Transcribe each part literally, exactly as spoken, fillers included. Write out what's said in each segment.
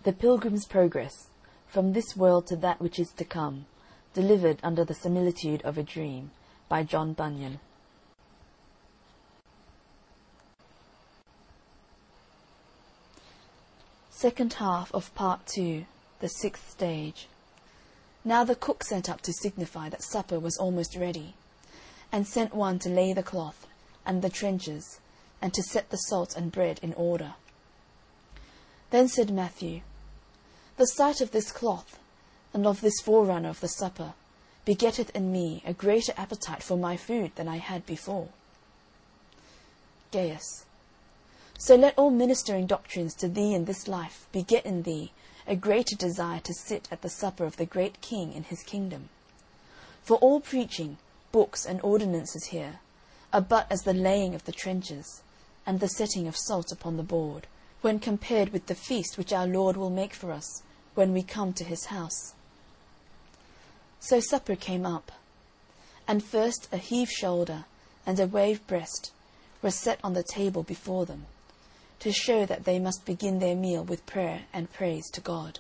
The Pilgrim's Progress, From This World to That Which Is to Come, delivered under the similitude of a dream, by John Bunyan. Second half of Part Two, the sixth stage. Now the cook sent up to signify that supper was almost ready, and sent one to lay the cloth, and the trenchers, and to set the salt and bread in order. Then said Matthew, The sight of this cloth, and of this forerunner of the supper, begetteth in me a greater appetite for my food than I had before. Gaius. So let all ministering doctrines to thee in this life beget in thee a greater desire to sit at the supper of the great King in his kingdom. For all preaching, books, and ordinances here are but as the laying of the trenchers, and the setting of salt upon the board, when compared with the feast which our Lord will make for us when we come to his house. So supper came up, and first a heave-shoulder and a wave-breast were set on the table before them, to show that they must begin their meal with prayer and praise to God.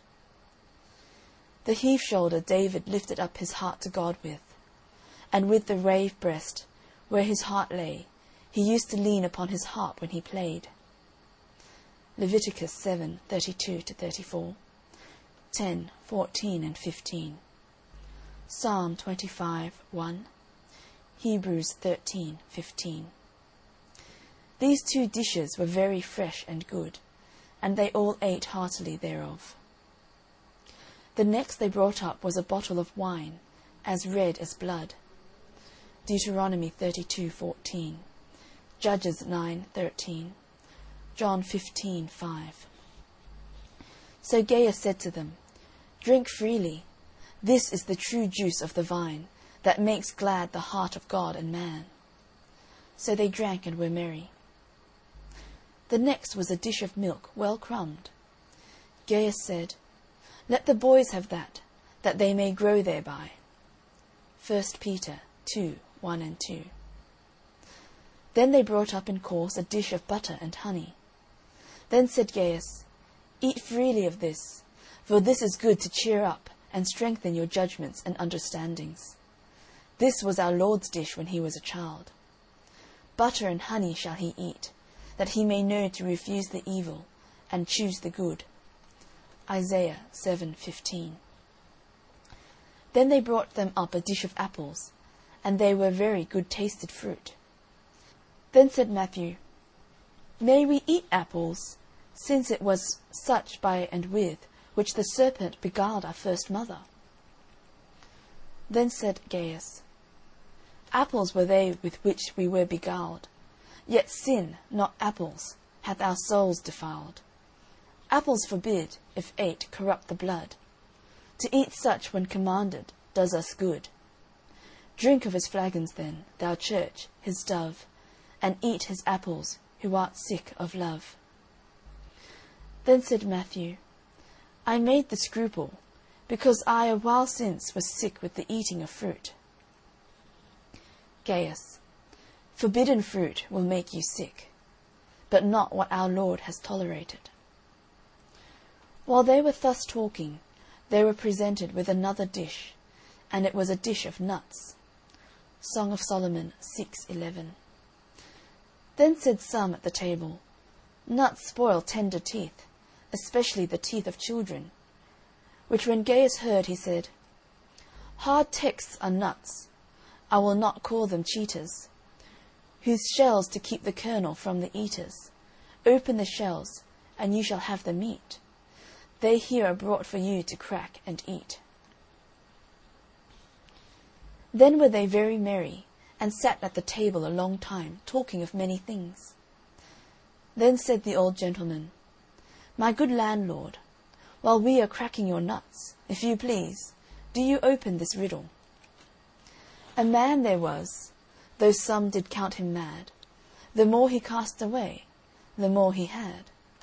The heave-shoulder David lifted up his heart to God with, and with the wave-breast, where his heart lay, he used to lean upon his harp when he played. Leviticus seven thirty-two to thirty-four, ten, fourteen, and fifteen. Psalm twenty-five one, Hebrews thirteen fifteen. These two dishes were very fresh and good, and they all ate heartily thereof. The next they brought up was a bottle of wine, as red as blood. Deuteronomy thirty-two fourteen, Judges nine thirteen, John fifteen five. So Gaius said to them, Drink freely. This is the true juice of the vine, that makes glad the heart of God and man. So they drank and were merry. The next was a dish of milk well crumbed. Gaius said, Let the boys have that, that they may grow thereby. First Peter two one and two. Then they brought up in course a dish of butter and honey. Then said Gaius, Eat freely of this, for this is good to cheer up and strengthen your judgments and understandings. This was our Lord's dish when he was a child. Butter and honey shall he eat, that he may know to refuse the evil and choose the good. Isaiah seven fifteen. Then they brought them up a dish of apples, and they were very good-tasted fruit. Then said Matthew, May we eat apples, since it was such by and with which the serpent beguiled our first mother? Then said Gaius, Apples were they with which we were beguiled, yet sin, not apples, hath our souls defiled. Apples forbid, if ate, corrupt the blood. To eat such, when commanded, does us good. Drink of his flagons then, thou church, his dove, and eat his apples, who art sick of love. Then said Matthew, I made the scruple, because I a while since was sick with the eating of fruit. Gaius, forbidden fruit will make you sick, but not what our Lord has tolerated. While they were thus talking, they were presented with another dish, and it was a dish of nuts. Song of Solomon six eleven. Then said some at the table, Nuts spoil tender teeth, especially the teeth of children. Which when Gaius heard, he said, Hard texts are nuts, I will not call them cheaters, whose shells to keep the kernel from the eaters. Open the shells, and you shall have the meat. They here are brought for you to crack and eat. Then were they very merry, and sat at the table a long time, talking of many things. Then said the old gentleman, My good landlord, while we are cracking your nuts, if you please, do you open this riddle. A man there was, though some did count him mad, the more he cast away, the more he had.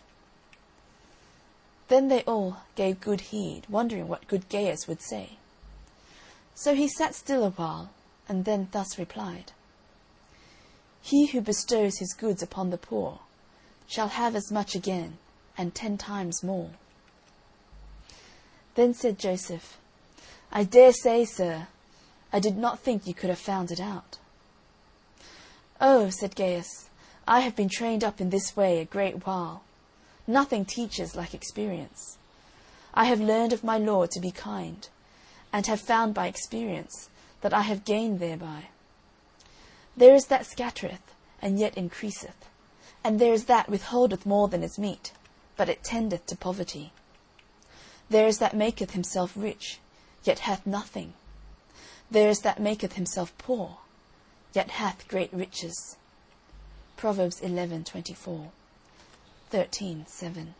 Then they all gave good heed, wondering what good Gaius would say. So he sat still a while, and then thus replied, He who bestows his goods upon the poor shall have as much again, and ten times more. Then said Joseph, I dare say, sir, I did not think you could have found it out. Oh, said Gaius, I have been trained up in this way a great while. Nothing teaches like experience. I have learned of my Lord to be kind, and have found by experience that I have gained thereby. There is that scattereth, and yet increaseth, and there is that withholdeth more than is meet, but it tendeth to poverty. There is that maketh himself rich, yet hath nothing. There is that maketh himself poor, yet hath great riches. Proverbs eleven twenty-four, thirteen seven.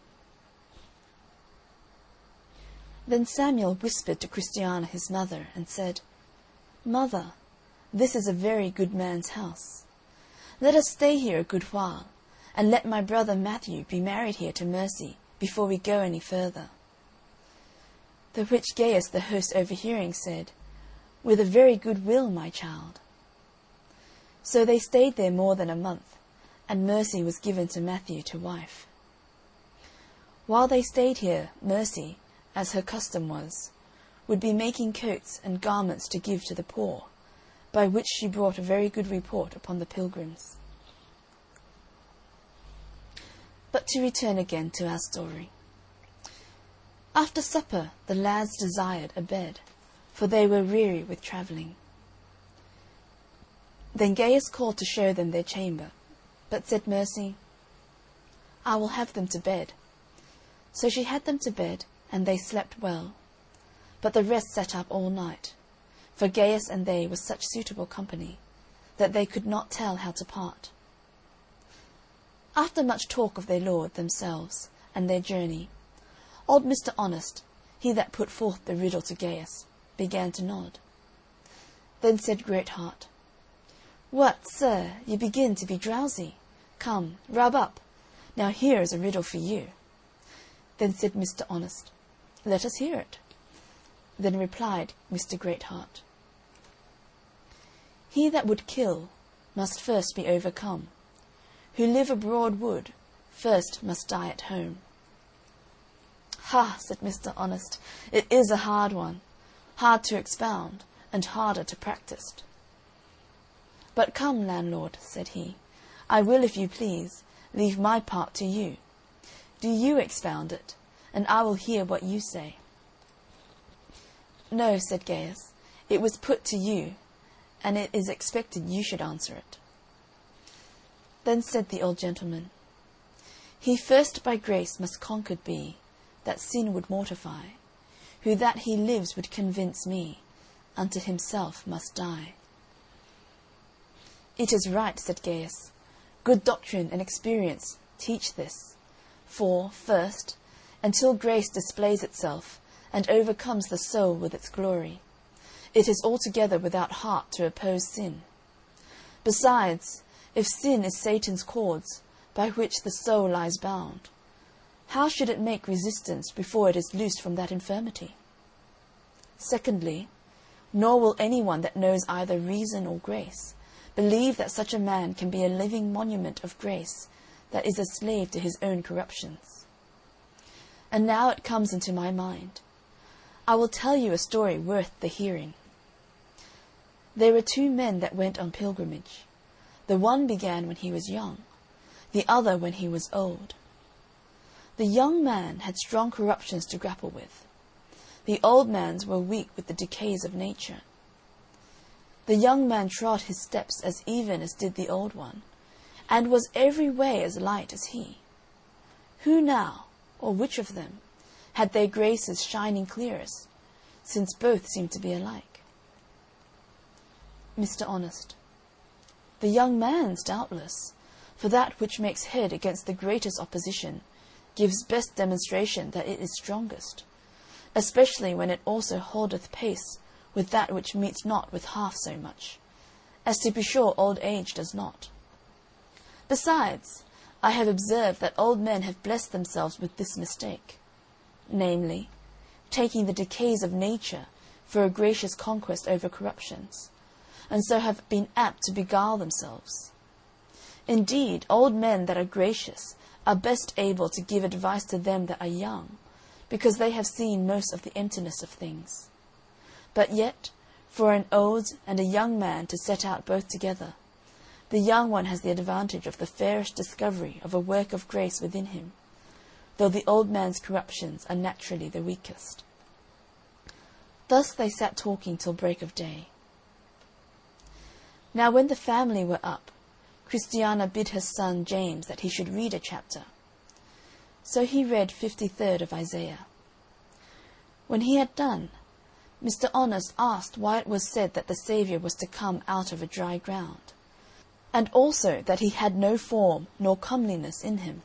Then Samuel whispered to Christiana his mother, and said, Mother, this is a very good man's house. Let us stay here a good while, and let my brother Matthew be married here to Mercy, before we go any further. The which Gaius the host overhearing said, With a very good will, my child. So they stayed there more than a month, and Mercy was given to Matthew to wife. While they stayed here, Mercy, as her custom was, would be making coats and garments to give to the poor, by which she brought a very good report upon the pilgrims. But to return again to our story. After supper the lads desired a bed, for they were weary with travelling. Then Gaius called to show them their chamber, but said Mercy, I will have them to bed. So she had them to bed, and they slept well. But the rest sat up all night, for Gaius and they were such suitable company, that they could not tell how to part. After much talk of their lord themselves, and their journey, old Mister Honest, he that put forth the riddle to Gaius, began to nod. Then said Greatheart, What, sir, you begin to be drowsy. Come, rub up. Now here is a riddle for you. Then said Mister Honest, Let us hear it. Then replied Mister Greatheart, He that would kill must first be overcome. Who live abroad would, first must die at home. Ha, said Mister Honest, it is a hard one, hard to expound, and harder to practise. But come, landlord, said he, I will, if you please, leave my part to you. Do you expound it, and I will hear what you say. No, said Gaius, it was put to you, and it is expected you should answer it. Then said the old gentleman, He first by grace must conquered be, that sin would mortify, who that he lives would convince me, unto himself must die. It is right, said Gaius, good doctrine and experience teach this, for, first, until grace displays itself, and overcomes the soul with its glory, it is altogether without heart to oppose sin. Besides, if sin is Satan's cords, by which the soul lies bound, how should it make resistance before it is loosed from that infirmity? Secondly, nor will any one that knows either reason or grace believe that such a man can be a living monument of grace that is a slave to his own corruptions. And now it comes into my mind. I will tell you a story worth the hearing. There were two men that went on pilgrimage. The one began when he was young, the other when he was old. The young man had strong corruptions to grapple with. The old man's were weak with the decays of nature. The young man trod his steps as even as did the old one, and was every way as light as he. Who now, or which of them, had their graces shining clearest, since both seemed to be alike? Mister Honest. The young man's, doubtless, for that which makes head against the greatest opposition gives best demonstration that it is strongest, especially when it also holdeth pace with that which meets not with half so much, as to be sure old age does not. Besides, I have observed that old men have blessed themselves with this mistake, namely, taking the decays of nature for a gracious conquest over corruptions, and so have been apt to beguile themselves. Indeed, old men that are gracious are best able to give advice to them that are young, because they have seen most of the emptiness of things. But yet, for an old and a young man to set out both together, the young one has the advantage of the fairest discovery of a work of grace within him, though the old man's corruptions are naturally the weakest. Thus they sat talking till break of day. Now when the family were up, Christiana bid her son James that he should read a chapter. So he read fifty-third of Isaiah. When he had done, Mister Honest asked why it was said that the Saviour was to come out of a dry ground, and also that he had no form nor comeliness in him.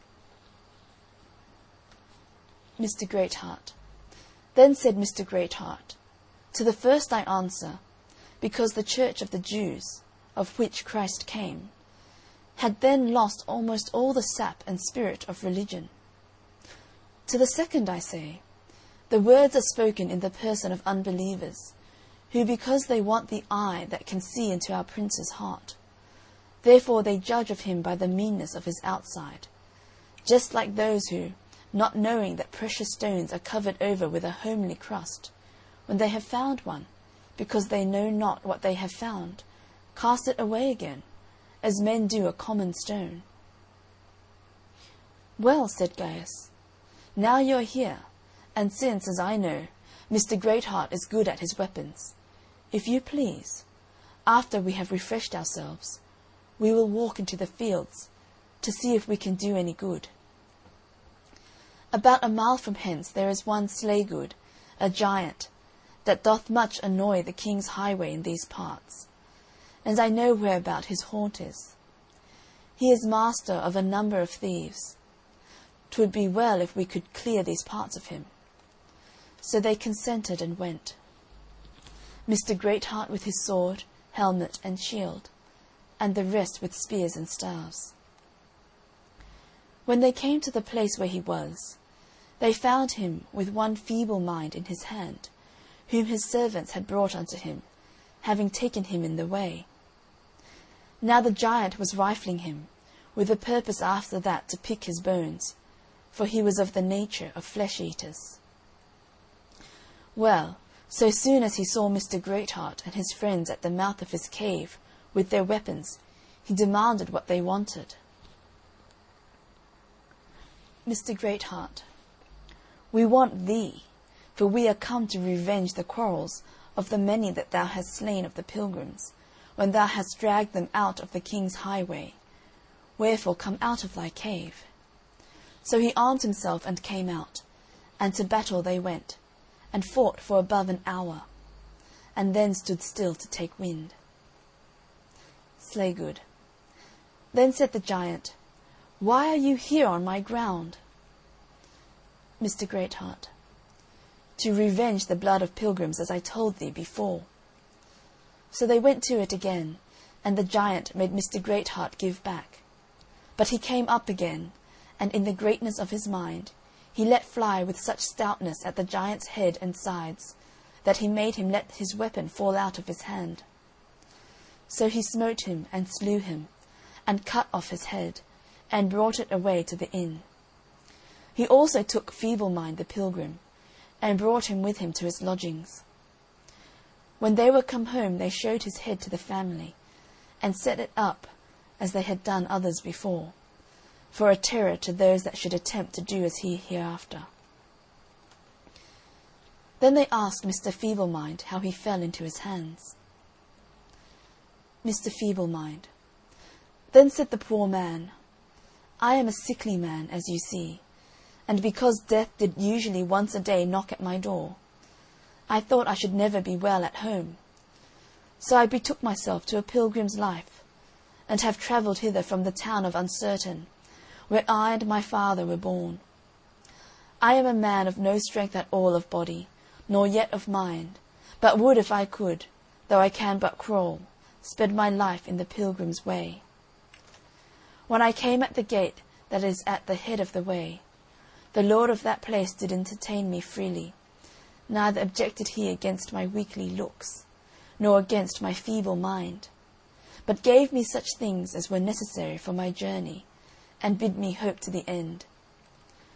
Mister Greatheart. Then said Mister Greatheart, to the first I answer, because the church of the Jews, of which Christ came, had then lost almost all the sap and spirit of religion. To the second I say, the words are spoken in the person of unbelievers, who because they want the eye that can see into our Prince's heart, therefore they judge of him by the meanness of his outside, just like those who, not knowing that precious stones are covered over with a homely crust, when they have found one, because they know not what they have found, cast it away again, as men do a common stone. Well, said Gaius, now you are here, and since, as I know, Mister Greatheart is good at his weapons, if you please, after we have refreshed ourselves, we will walk into the fields, to see if we can do any good. About a mile from hence there is one Slaygood, a giant, that doth much annoy the king's highway in these parts, and I know whereabout his haunt is. He is master of a number of thieves. 'Twould be well if we could clear these parts of him. So they consented and went. Mister Greatheart with his sword, helmet, and shield, and the rest with spears and staves. When they came to the place where he was, they found him with one feeble mind in his hand, whom his servants had brought unto him, having taken him in the way. Now the giant was rifling him, with a purpose after that to pick his bones, for he was of the nature of flesh-eaters. Well, so soon as he saw Mister Greatheart and his friends at the mouth of his cave, with their weapons, he demanded what they wanted. Mister Greatheart. We want thee, for we are come to revenge the quarrels of the many that thou hast slain of the pilgrims, when thou hast dragged them out of the king's highway. Wherefore come out of thy cave. So he armed himself and came out, and to battle they went, and fought for above an hour, and then stood still to take wind. Slaygood. Then said the giant, Why are you here on my ground? Mister Greatheart. To revenge the blood of pilgrims, as I told thee before. So they went to it again, and the giant made Mister Greatheart give back. But he came up again, and in the greatness of his mind, he let fly with such stoutness at the giant's head and sides, that he made him let his weapon fall out of his hand. So he smote him and slew him, and cut off his head, and brought it away to the inn. He also took Feeble-mind the pilgrim, and brought him with him to his lodgings. When they were come home, they showed his head to the family, and set it up as they had done others before, for a terror to those that should attempt to do as he hereafter. Then they asked Mister Feeble-mind how he fell into his hands. Mister Feeble-mind. Then said the poor man, I am a sickly man, as you see, and because death did usually once a day knock at my door, I thought I should never be well at home. So I betook myself to a pilgrim's life, and have travelled hither from the town of Uncertain, where I and my father were born. I am a man of no strength at all of body, nor yet of mind, but would, if I could, though I can but crawl, spend my life in the pilgrim's way. When I came at the gate that is at the head of the way, the lord of that place did entertain me freely, neither objected he against my weakly looks, nor against my feeble mind, but gave me such things as were necessary for my journey, and bid me hope to the end.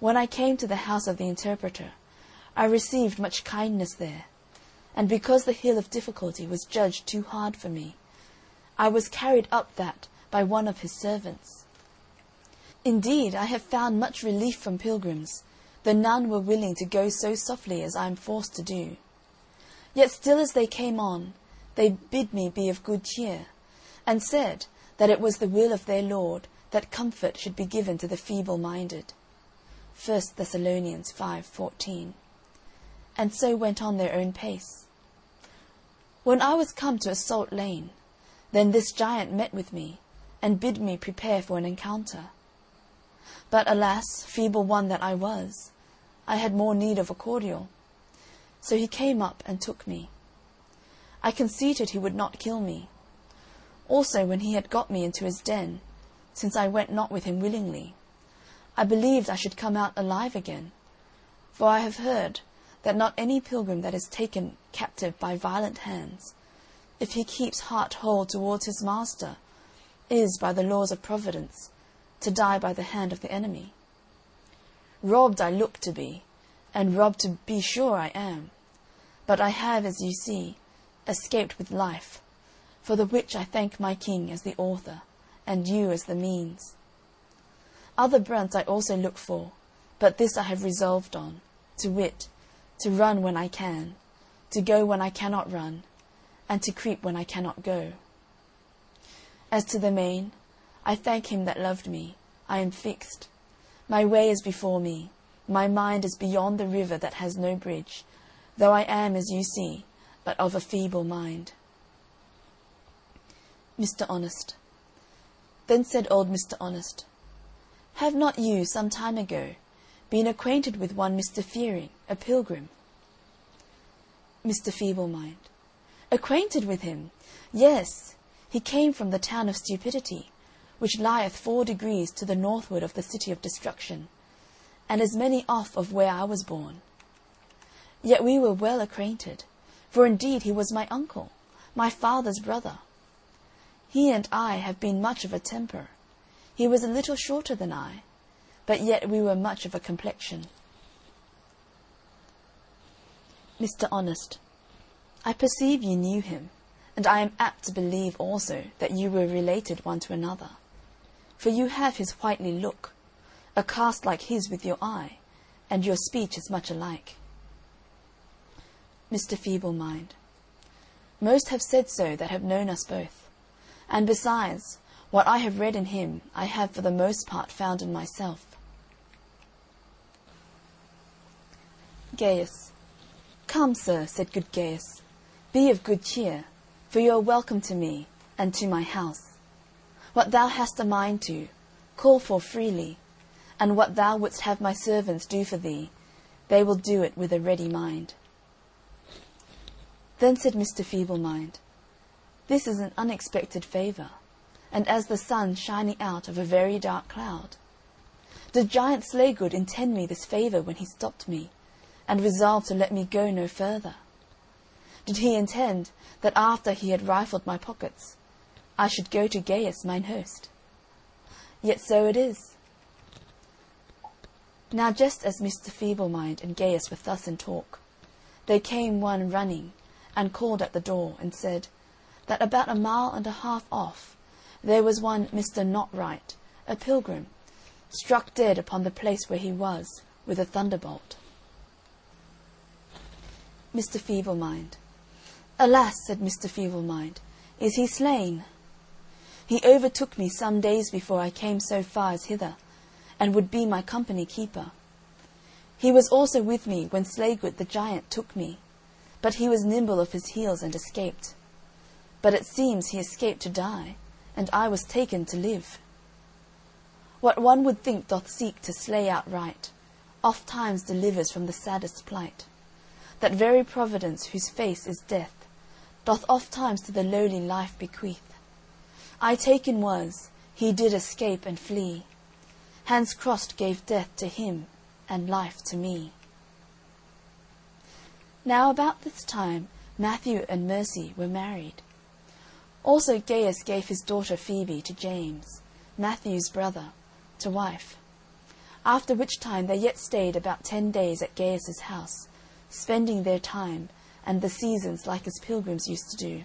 When I came to the house of the interpreter, I received much kindness there, and because the hill of difficulty was judged too hard for me, I was carried up that by one of his servants. Indeed, I have found much relief from pilgrims, though none were willing to go so softly as I am forced to do. Yet still as they came on, they bid me be of good cheer, and said that it was the will of their Lord that comfort should be given to the feeble-minded. First Thessalonians five fourteen. And so went on their own pace. When I was come to a salt lane, then this giant met with me, and bid me prepare for an encounter. But alas, feeble one that I was, I had more need of a cordial. So he came up and took me. I conceited he would not kill me. Also when he had got me into his den, since I went not with him willingly, I believed I should come out alive again, for I have heard that not any pilgrim that is taken captive by violent hands, if he keeps heart whole towards his master, is, by the laws of Providence, to die by the hand of the enemy. Robbed I look to be, and robbed to be sure I am, but I have, as you see, escaped with life, for the which I thank my King as the author, and you as the means. Other brunt I also look for, but this I have resolved on, to wit, to run when I can, to go when I cannot run, and to creep when I cannot go. As to the main, I thank him that loved me, I am fixed. My way is before me, my mind is beyond the river that has no bridge, though I am, as you see, but of a feeble mind. Mister Honest. Then said old Mister Honest, Have not you, some time ago, been acquainted with one Mister Fearing, a pilgrim? Mister Feeble-mind. Acquainted with him? Yes, he came from the town of Stupidity, which lieth four degrees to the northward of the city of Destruction, and as many off of where I was born. Yet we were well acquainted, for indeed he was my uncle, my father's brother. He and I have been much of a temper. He was a little shorter than I, but yet we were much of a complexion. Mister Honest. I perceive you knew him, and I am apt to believe also that you were related one to another. For you have his whitely look, a cast like his with your eye, and your speech is much alike. Mister Feeble-mind. Most have said so that have known us both, and besides, what I have read in him I have for the most part found in myself. Gaius. Come, sir, said good Gaius, be of good cheer, for you are welcome to me, and to my house. What thou hast a mind to, call for freely, and what thou wouldst have my servants do for thee, they will do it with a ready mind. Then said Mister Feeble-mind, This is an unexpected favour, and as the sun shining out of a very dark cloud. Did Giant Slaygood intend me this favour when he stopped me, and resolved to let me go no further? Did he intend that after he had rifled my pockets, I should go to Gaius mine host? Yet so it is. Now just as Mister Feeble-mind and Gaius were thus in talk, there came one running, and called at the door, and said, that about a mile and a half off there was one Mister Not-right, a pilgrim, struck dead upon the place where he was, with a thunderbolt. Mister Feeble-mind. Alas, said Mister Feeble-mind, is he slain? He overtook me some days before I came so far as hither, and would be my company keeper. He was also with me when Slaygood the giant took me, but he was nimble of his heels and escaped. But it seems he escaped to die, and I was taken to live. What one would think doth seek to slay outright, oft times delivers from the saddest plight. That very Providence whose face is death, doth oft times to the lowly life bequeath. I taken was, he did escape and flee. Hands crossed gave death to him, and life to me. Now about this time Matthew and Mercy were married. Also Gaius gave his daughter Phoebe to James, Matthew's brother, to wife. after which time they yet stayed about ten days at Gaius's house, spending their time and the seasons like as pilgrims used to do.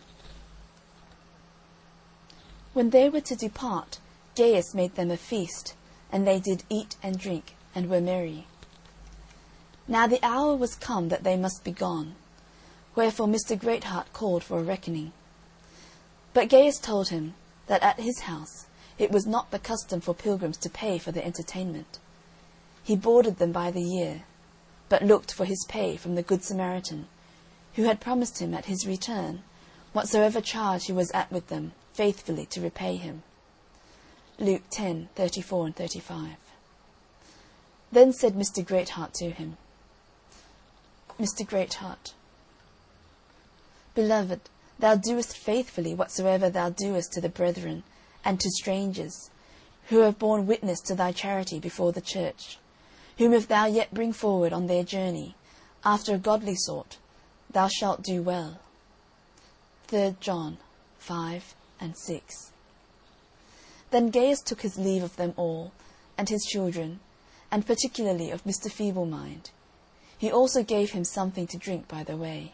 When they were to depart, Gaius made them a feast, and they did eat and drink, and were merry. Now the hour was come that they must be gone, wherefore Mister Greatheart called for a reckoning. But Gaius told him that at his house it was not the custom for pilgrims to pay for their entertainment. He boarded them by the year, but looked for his pay from the Good Samaritan, who had promised him at his return whatsoever charge he was at with them, faithfully to repay him. Luke ten thirty-four and thirty-five. Then said Mister Greatheart to him, Mister Greatheart, beloved, thou doest faithfully whatsoever thou doest to the brethren and to strangers, who have borne witness to thy charity before the church, whom if thou yet bring forward on their journey, after a godly sort, thou shalt do well. Third John five and six. Then Gaius took his leave of them all, and his children, and particularly of Mister Feeblemind. He also gave him something to drink by the way.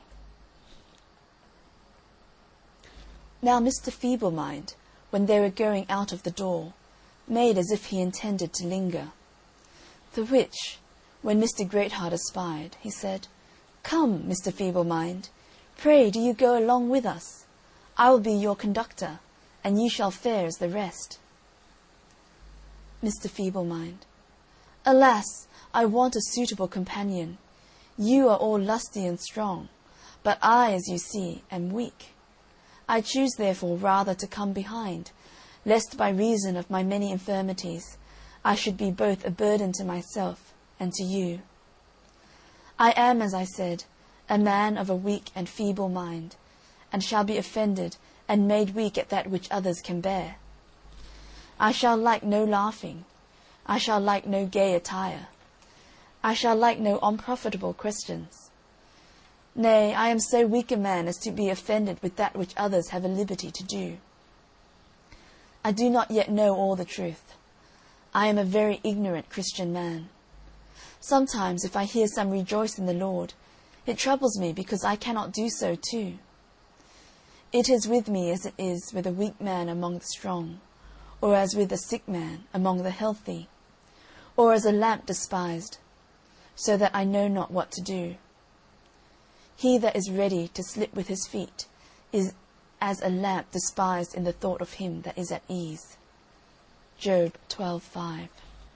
Now Mister Feeblemind, when they were going out of the door, made as if he intended to linger. The which, when Mister Greatheart espied, he said, Come, Mister Feeblemind, pray do you go along with us. I will be your conductor, and you shall fare as the rest. Mister Feeblemind, Alas, I want a suitable companion. You are all lusty and strong, but I, as you see, am weak. I choose therefore rather to come behind, lest by reason of my many infirmities I should be both a burden to myself and to you. I am, as I said, a man of a weak and feeble mind, and shall be offended and made weak at that which others can bear. I shall like no laughing, I shall like no gay attire, I shall like no unprofitable questions. Nay, I am so weak a man as to be offended with that which others have a liberty to do. I do not yet know all the truth. I am a very ignorant Christian man. Sometimes, if I hear some rejoice in the Lord, it troubles me because I cannot do so too. It is with me as it is with a weak man among the strong, or as with a sick man among the healthy, or as a lamp despised, so that I know not what to do. He that is ready to slip with his feet is as a lamp despised in the thought of him that is at ease. Job twelve five.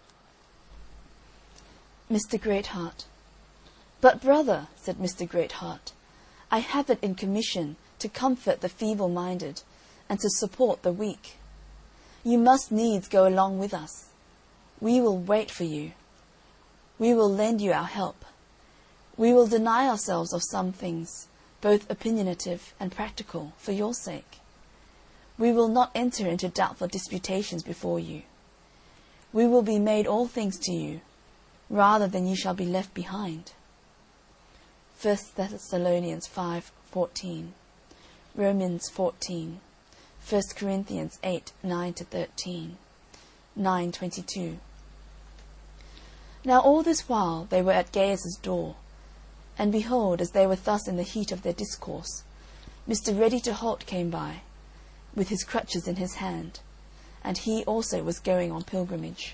Mister Greatheart. But, brother, said Mister Greatheart, I have it in commission to comfort the feeble-minded and to support the weak. You must needs go along with us. We will wait for you. We will lend you our help. We will deny ourselves of some things, both opinionative and practical, for your sake. We will not enter into doubtful disputations before you. We will be made all things to you, rather than you shall be left behind. First Thessalonians five fourteen, Romans fourteen, First Corinthians eight nine to thirteen, nine twenty two. Now all this while they were at Gaius's door, and behold, as they were thus in the heat of their discourse, Mister Ready-to-halt came by, with his crutches in his hand, and he also was going on pilgrimage.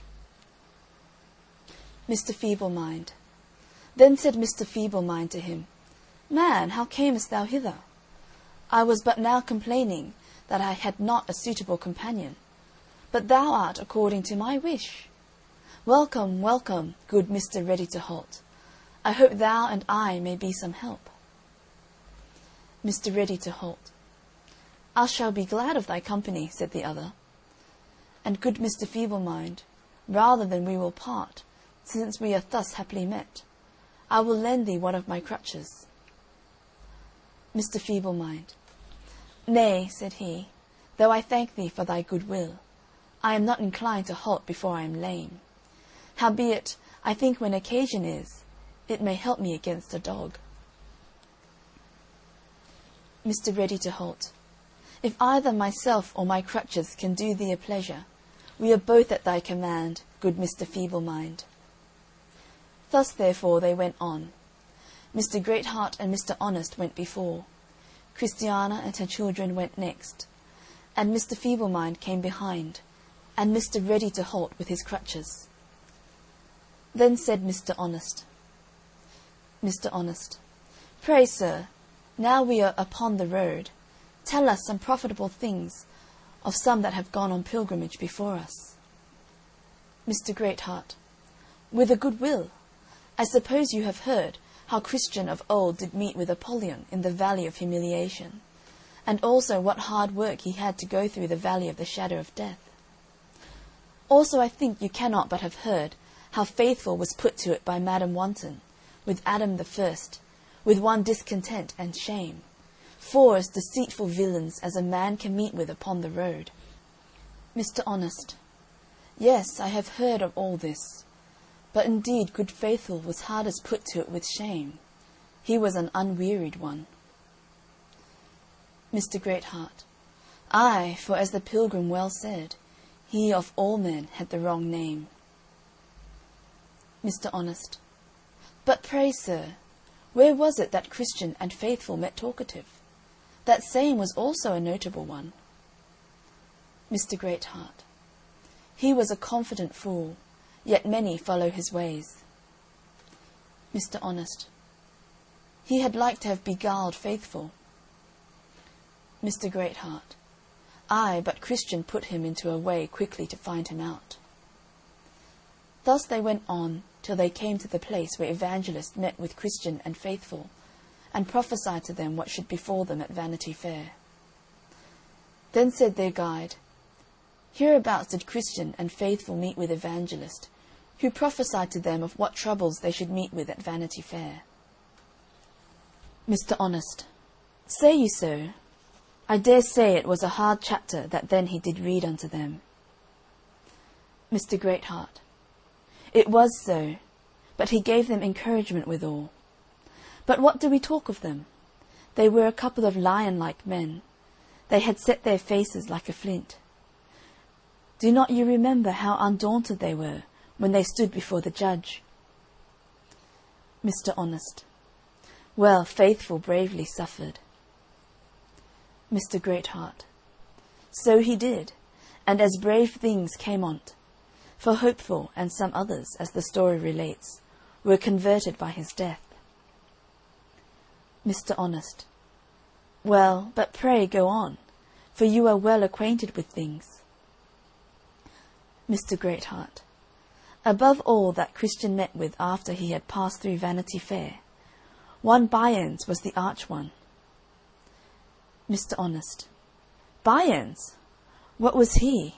Mister Feeblemind. Then said Mister Feeblemind to him, Man, how camest thou hither? I was but now complaining that I had not a suitable companion, but thou art according to my wish. Welcome, welcome, good Mister Ready-to-halt. I hope thou and I may be some help. Mister Ready-to-halt. I shall be glad of thy company, said the other. And good Mister Feeblemind, rather than we will part, since we are thus happily met, I will lend thee one of my crutches. Mister Feeblemind. Nay, said he, though I thank thee for thy good will, I am not inclined to halt before I am lame. Howbeit, I think when occasion is, it may help me against a dog. Mister Ready-to-halt. If either myself or my crutches can do thee a pleasure, we are both at thy command, good Mister Feeblemind. Thus therefore they went on. Mister Greatheart and Mister Honest went before, Christiana and her children went next, and Mister Feeblemind came behind, and Mister Ready to Halt with his crutches. Then said Mister Honest, Mister Honest, Pray, sir, now we are upon the road, tell us some profitable things of some that have gone on pilgrimage before us. Mister Greatheart, With a good will. I suppose you have heard how Christian of old did meet with Apollyon in the valley of humiliation, and also what hard work he had to go through the valley of the shadow of death. Also I think you cannot but have heard how Faithful was put to it by Madam Wanton, with Adam the first, with one discontent and shame, four as deceitful villains as a man can meet with upon the road. Mister Honest, Yes, I have heard of all this. But indeed good Faithful was hardest put to it with shame. He was an unwearied one. Mister Greatheart, Ay, for as the pilgrim well said, he of all men had the wrong name. Mister Honest, But pray, sir, where was it that Christian and Faithful met talkative? That saying was also a notable one. Mister Greatheart, He was a confident fool, yet many follow his ways. Mister Honest, He had like to have beguiled Faithful. Mister Greatheart, Ay, but Christian put him into a way quickly to find him out. Thus they went on till they came to the place where Evangelist met with Christian and Faithful, and prophesied to them what should befall them at Vanity Fair. Then said their guide, Hereabouts did Christian and Faithful meet with Evangelist, who prophesied to them of what troubles they should meet with at Vanity Fair. Mister Honest, Say ye so? I dare say it was a hard chapter that then he did read unto them. Mister Greatheart, It was so, but he gave them encouragement withal. But what do we talk of them? They were a couple of lion-like men. They had set their faces like a flint. Do not you remember how undaunted they were when they stood before the judge? Mister Honest, Well, Faithful bravely suffered. Mister Greatheart, So he did, and as brave things came on't, for Hopeful and some others, as the story relates, were converted by his death. Mister Honest, Well, but pray go on, for you are well acquainted with things. Mister Greatheart, Above all that Christian met with after he had passed through Vanity Fair, one Byans was the arch one. Mister Honest, Byans? What was he?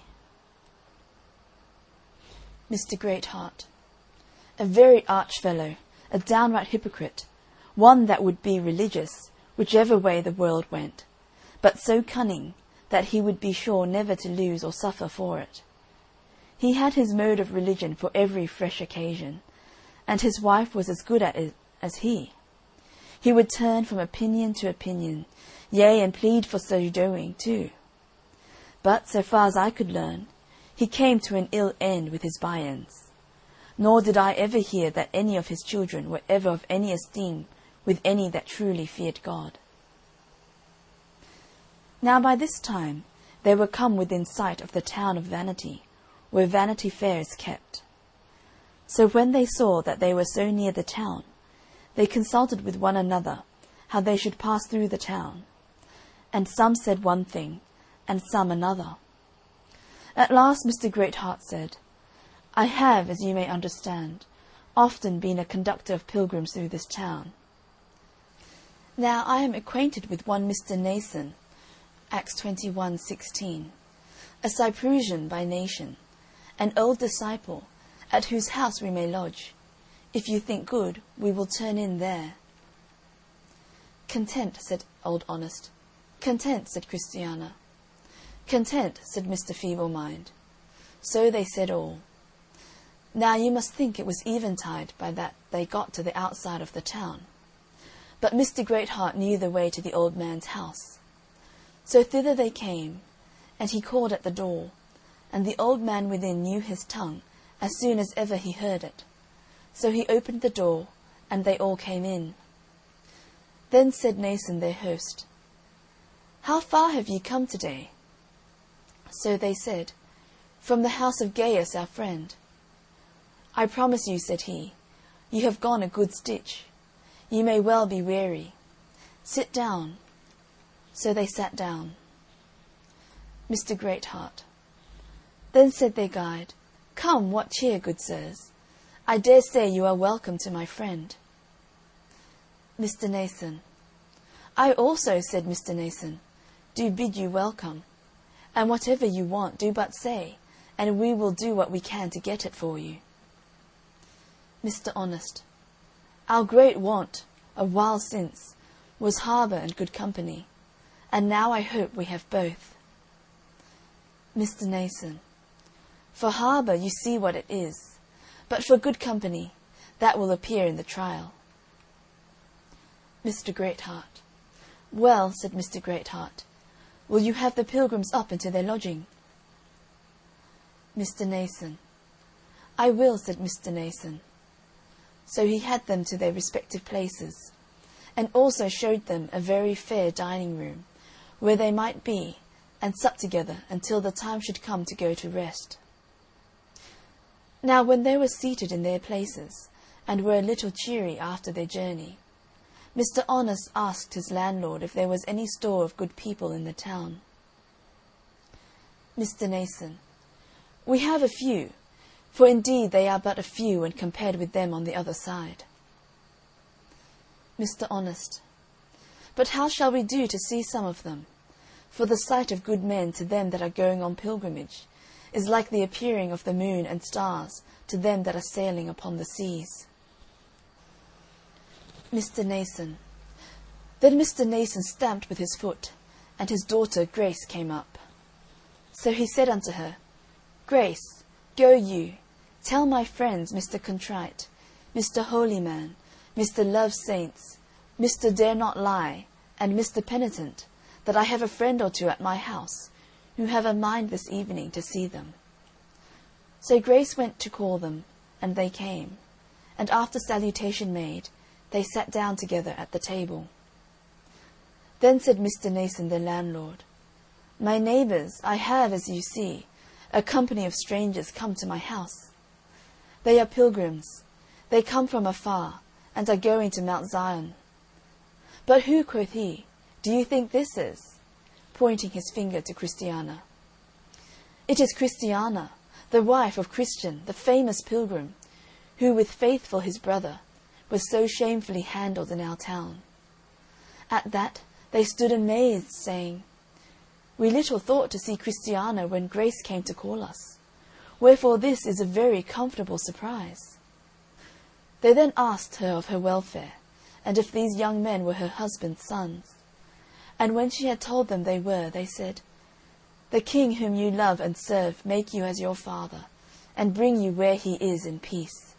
Mister Greatheart, A very arch fellow, a downright hypocrite, one that would be religious, whichever way the world went, but so cunning that he would be sure never to lose or suffer for it. He had his mode of religion for every fresh occasion, and his wife was as good at it as he. He would turn from opinion to opinion, yea, and plead for so doing too. But, so far as I could learn, he came to an ill end with his Byans, nor did I ever hear that any of his children were ever of any esteem with any that truly feared God. Now by this time they were come within sight of the town of Vanity, where Vanity Fair is kept. So when they saw that they were so near the town, they consulted with one another how they should pass through the town, and some said one thing, and some another. At last Mister Greatheart said, I have, as you may understand, often been a conductor of pilgrims through this town. Now I am acquainted with one Mister Nason, Acts twenty-one sixteen, a Cyprusian by nation, an old disciple, at whose house we may lodge. If you think good, we will turn in there. Content, said Old Honest. Content, said Christiana. Content, said Mister Feeblemind. So they said all. Now you must think it was eventide by that they got to the outside of the town. But Mister Greatheart knew the way to the old man's house. So thither they came, and he called at the door, and the old man within knew his tongue as soon as ever he heard it. So he opened the door, and they all came in. Then said Nason their host, How far have ye come today? So they said, From the house of Gaius our friend. I promise you, said he, you have gone a good stitch. Ye may well be weary. Sit down. So they sat down. Mister Greatheart. Then said their guide, Come, what cheer, good sirs? I dare say you are welcome to my friend. Mister Nason. I also, said Mister Nason, do bid you welcome. And whatever you want, do but say, and we will do what we can to get it for you. Mister Honest. Our great want, a while since, was harbour and good company, and now I hope we have both. Mister Nason. For harbour you see what it is, but for good company, that will appear in the trial. Mister Greatheart. Well, said Mister Greatheart, will you have the pilgrims up into their lodging? Mister Nason. I will, said Mister Nason. So he had them to their respective places, and also showed them a very fair dining room, where they might be, and sup together until the time should come to go to rest. Now when they were seated in their places, and were a little cheery after their journey, Mister Honest asked his landlord if there was any store of good people in the town. Mister Nason. We have a few, for indeed they are but a few when compared with them on the other side. Mister Honest. But how shall we do to see some of them? For the sight of good men to them that are going on pilgrimage is like the appearing of the moon and stars to them that are sailing upon the seas. Mister Nason. Then Mister Nason stamped with his foot, and his daughter Grace came up. So he said unto her, Grace, go you, tell my friends Mister Contrite, Mister Holyman, Mister Loves Saints, Mister Dare Not Lie, and Mister Penitent, that I have a friend or two at my house, who have a mind this evening to see them. So Grace went to call them, and they came, and after salutation made, they sat down together at the table. Then said Mister Nason the landlord, My neighbours, I have, as you see, a company of strangers come to my house. They are pilgrims, they come from afar, and are going to Mount Zion. But who, quoth he, do you think this is? Pointing his finger to Christiana. It is Christiana, the wife of Christian, the famous pilgrim, who with Faithful his brother was so shamefully handled in our town. At that they stood amazed, saying, We little thought to see Christiana when Grace came to call us, wherefore this is a very comfortable surprise. They then asked her of her welfare, and if these young men were her husband's sons. And when she had told them they were, they said, The King whom you love and serve make you as your father, and bring you where he is in peace.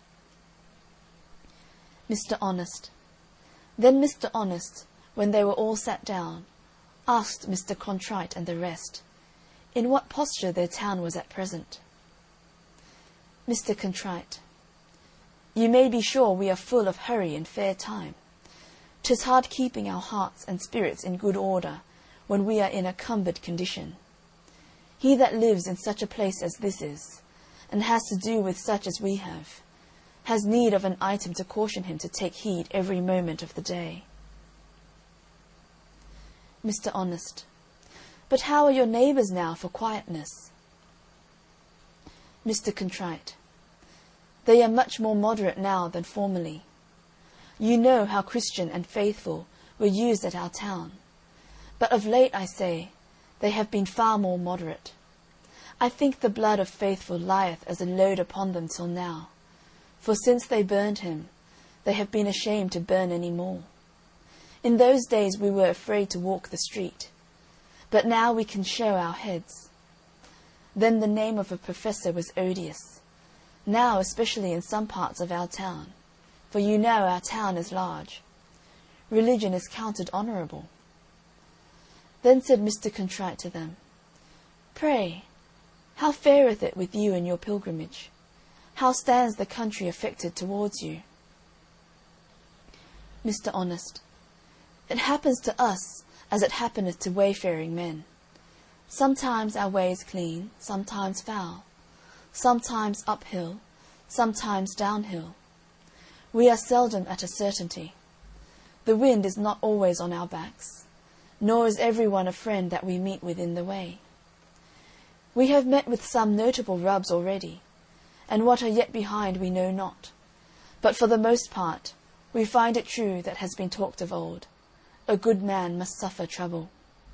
Mister Honest. Then Mister Honest, when they were all sat down, asked Mister Contrite and the rest, in what posture their town was at present. Mister Contrite. You may be sure we are full of hurry and fair time. 'Tis hard keeping our hearts and spirits in good order when we are in a cumbered condition. He that lives in such a place as this is, and has to do with such as we have, has need of an item to caution him to take heed every moment of the day. Mister Honest. But how are your neighbours now for quietness? Mister Contrite. They are much more moderate now than formerly. You know how Christian and Faithful were used at our town, but of late, I say, they have been far more moderate. I think the blood of Faithful lieth as a load upon them till now, for since they burned him, they have been ashamed to burn any more. In those days we were afraid to walk the street, but now we can show our heads. Then the name of a professor was odious, now especially in some parts of our town, for you know our town is large. Religion is counted honourable. Then said Mister Contrite to them, Pray, how fareth it with you in your pilgrimage? How stands the country affected towards you? Mister Honest. It happens to us as it happeneth to wayfaring men. Sometimes our way is clean, sometimes foul, sometimes uphill, sometimes downhill. We are seldom at a certainty. The wind is not always on our backs, nor is every one a friend that we meet with in the way. We have met with some notable rubs already, and what are yet behind we know not. But for the most part, we find it true that has been talked of old, a good man must suffer trouble.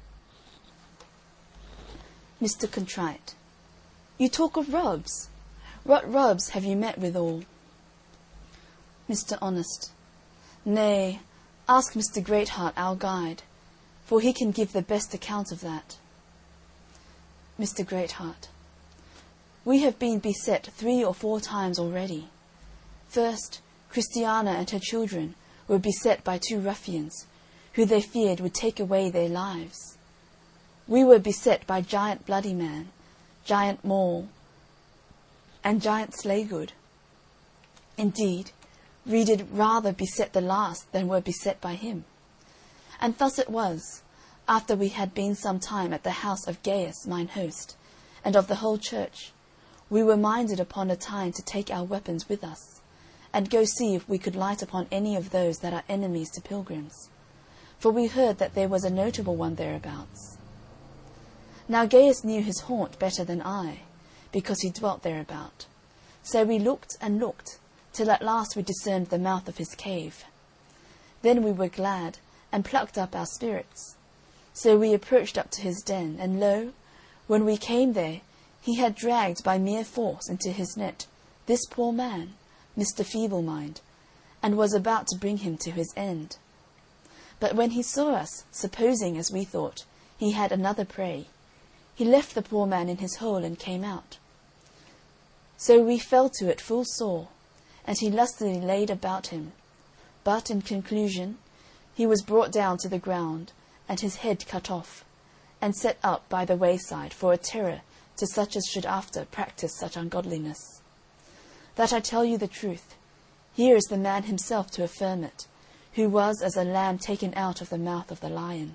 Mister Contrite. You talk of rubs. What rubs have you met with all? Mister Honest. Nay, ask Mister Greatheart, our guide, for he can give the best account of that. Mister Greatheart. We have been beset three or four times already. First, Christiana and her children were beset by two ruffians, who they feared would take away their lives. We were beset by Giant Bloodyman, Giant Maul, and Giant Slaygood. Indeed, we did rather beset the last than were beset by him. And thus it was, after we had been some time at the house of Gaius, mine host, and of the whole church, we were minded upon a time to take our weapons with us, and go see if we could light upon any of those that are enemies to pilgrims, for we heard that there was a notable one thereabouts. Now Gaius knew his haunt better than I, because he dwelt thereabout. So we looked and looked, till at last we discerned the mouth of his cave. Then we were glad, and plucked up our spirits. So we approached up to his den, and lo, when we came there, he had dragged by mere force into his net this poor man, Mister Feeble-mind, and was about to bring him to his end. But when he saw us, supposing, as we thought, he had another prey, he left the poor man in his hole and came out. So we fell to it full sore, and he lustily laid about him. But, in conclusion, he was brought down to the ground, and his head cut off, and set up by the wayside for a terror to such as should after practise such ungodliness. That I tell you the truth, here is the man himself to affirm it, who was as a lamb taken out of the mouth of the lion.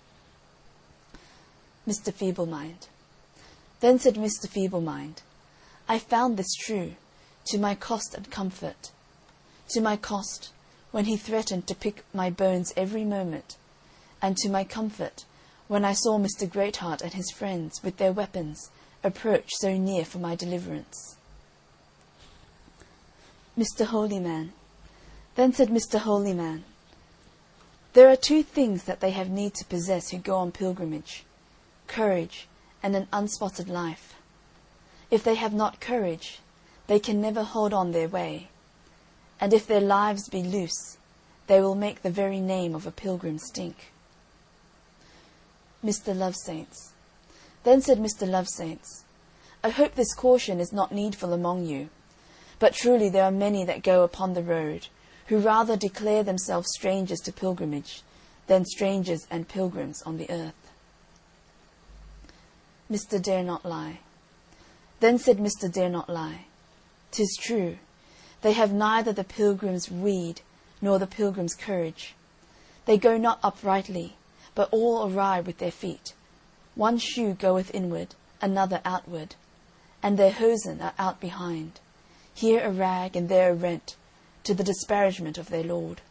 Mister Feeble-mind. Then said Mister Feeble-mind, I found this true, to my cost and comfort. To my cost, when he threatened to pick my bones every moment, and to my comfort, when I saw Mister Greatheart and his friends, with their weapons, approach so near for my deliverance. Mister Holyman. Then said Mister Holyman, there are two things that they have need to possess who go on pilgrimage, courage and an unspotted life. If they have not courage, they can never hold on their way, and if their lives be loose, they will make the very name of a pilgrim stink. Mister Lovesaints. Then said Mister Lovesaints, I hope this caution is not needful among you, but truly there are many that go upon the road, who rather declare themselves strangers to pilgrimage than strangers and pilgrims on the earth. Mister Dare Not Lie. Then said Mister Dare Not Lie, 'Tis true, they have neither the pilgrim's weed nor the pilgrim's courage. They go not uprightly, but all awry with their feet. One shoe goeth inward, another outward, and their hosen are out behind, here a rag and there a rent, to the disparagement of their Lord.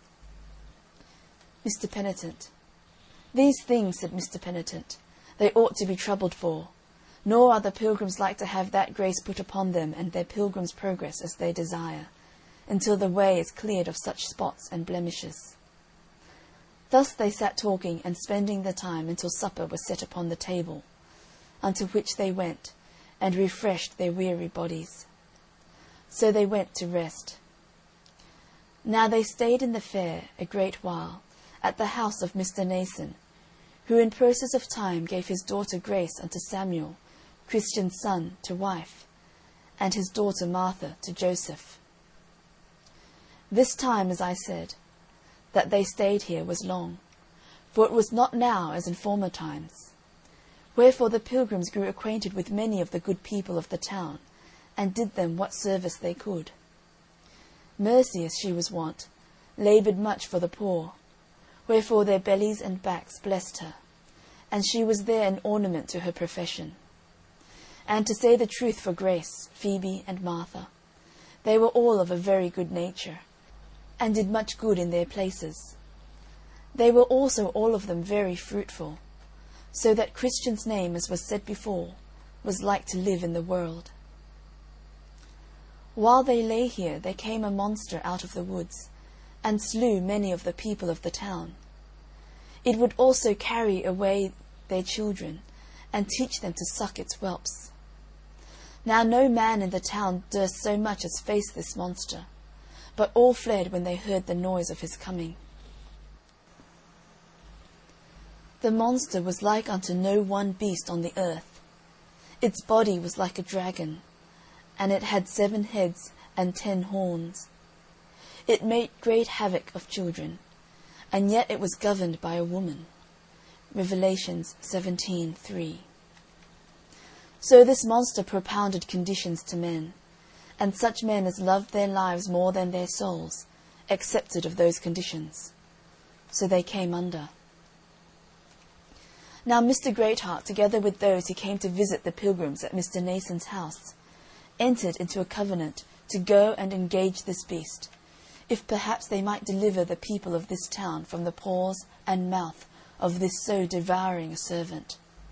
Mister Penitent. These things, said Mister Penitent, they ought to be troubled for, nor are the pilgrims like to have that grace put upon them and their pilgrim's progress as they desire, until the way is cleared of such spots and blemishes. Thus they sat talking and spending the time until supper was set upon the table, unto which they went, and refreshed their weary bodies. So they went to rest. Now they stayed in the fair a great while, at the house of Mister Nason, who in process of time gave his daughter Grace unto Samuel, Christian's son, to wife, and his daughter Martha to Joseph. This time, as I said, that they stayed here was long, for it was not now as in former times. Wherefore the pilgrims grew acquainted with many of the good people of the town, and did them what service they could. Mercy, as she was wont, laboured much for the poor, wherefore their bellies and backs blessed her, and she was there an ornament to her profession. And to say the truth for Grace, Phoebe, and Martha, they were all of a very good nature, and did much good in their places. They were also all of them very fruitful, so that Christian's name, as was said before, was like to live in the world. While they lay here, there came a monster out of the woods, and slew many of the people of the town. It would also carry away their children, and teach them to suck its whelps. Now no man in the town durst so much as face this monster, but all fled when they heard the noise of his coming. The monster was like unto no one beast on the earth. Its body was like a dragon, and it had seven heads and ten horns. It made great havoc of children, and yet it was governed by a woman. Revelations seventeen three. So this monster propounded conditions to men, and such men as loved their lives more than their souls accepted of those conditions. So they came under. Now Mister Greatheart, together with those who came to visit the pilgrims at Mister Nason's house, entered into a covenant to go and engage this beast, if perhaps they might deliver the people of this town from the paws and mouth of this so devouring a servant.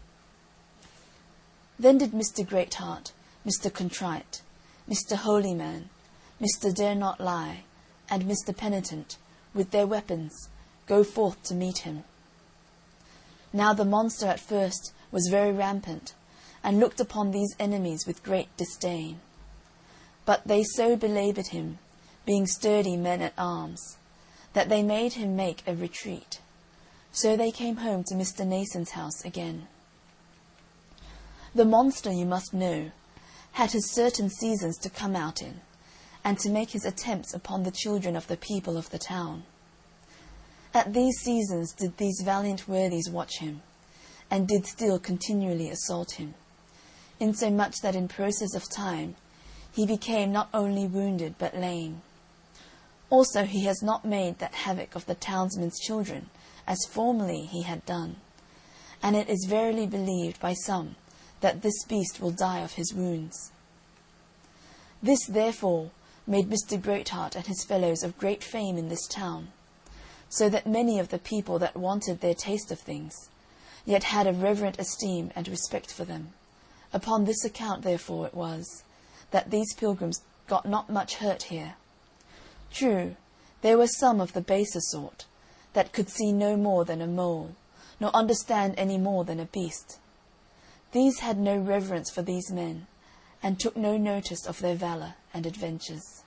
Then did Mister Greatheart, Mister Contrite, Mister Holyman, Mister Dare Not Lie, and Mister Penitent, with their weapons, go forth to meet him. Now the monster at first was very rampant, and looked upon these enemies with great disdain. But they so belaboured him, being sturdy men at arms, that they made him make a retreat. So they came home to Mister Nason's house again. The monster, you must know, had his certain seasons to come out in, and to make his attempts upon the children of the people of the town. At these seasons did these valiant worthies watch him, and did still continually assault him, insomuch that in process of time he became not only wounded but lame. Also he has not made that havoc of the townsmen's children, as formerly he had done, and it is verily believed by some that this beast will die of his wounds. This, therefore, made Mister Greatheart and his fellows of great fame in this town, so that many of the people that wanted their taste of things, yet had a reverent esteem and respect for them. Upon this account, therefore, it was, that these pilgrims got not much hurt here. True, there were some of the baser sort, that could see no more than a mole, nor understand any more than a beast. These had no reverence for these men, and took no notice of their valour and adventures.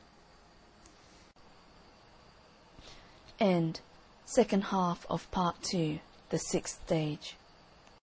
End. Second half of Part Two, The Sixth Stage.